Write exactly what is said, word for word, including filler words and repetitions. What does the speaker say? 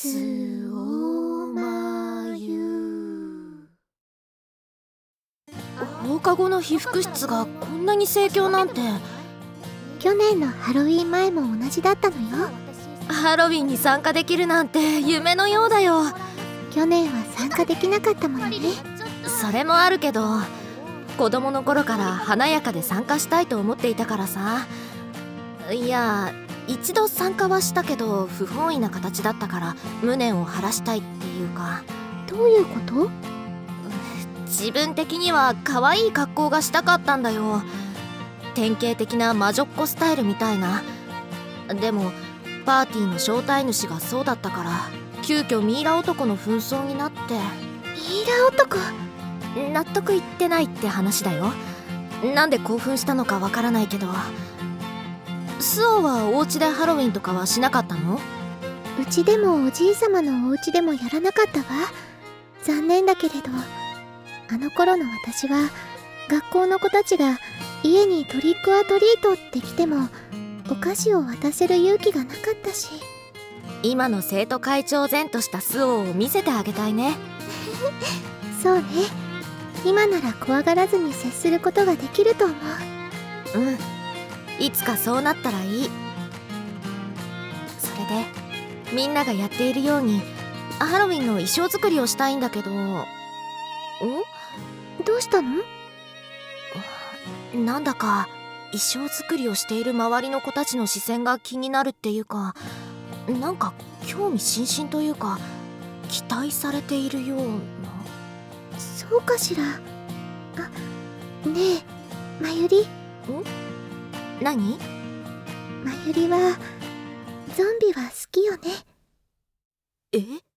すおまゆ。 放課後の被服室がこんなに盛況なんて。 去年のハロウィン前も同じだったのよ。 ハロウィンに参加できるなんて夢のようだよ。 去年は参加できなかったものね。 それもあるけど、子供の頃から華やかで参加したいと思っていたからさ。いや、一度参加はしたけど不本意な形だったから無念を晴らしたいっていうか。 どういうこと？ 自分的には可愛い格好がしたかったんだよ。典型的な魔女っ子スタイルみたいな。でもパーティーの招待主がそうだったから急遽ミイラ男の紛争になって。 ミイラ男？ 納得いってないって話だよ。なんで興奮したのかわからないけど。スオはお家でハロウィンとかはしなかったの？ うちでもおじいさまのお家でもやらなかったわ。残念だけれど、あの頃の私は学校の子たちが家にトリックアトリートって来てもお菓子を渡せる勇気がなかったし。 今の生徒会長前としたスオを見せてあげたいね。 そうね。今なら怖がらずに接することができると思う。 うん、いつかそうなったらいい。それでみんながやっているようにハロウィンの衣装作りをしたいんだけど。ん？ どうしたの？ なんだか衣装作りをしている周りの子たちの視線が気になるっていうか、なんか興味津々というか期待されているような。 そうかしら。あ、ねえ、まゆり。ん？ 何？ まゆりはゾンビは好きよね。 え？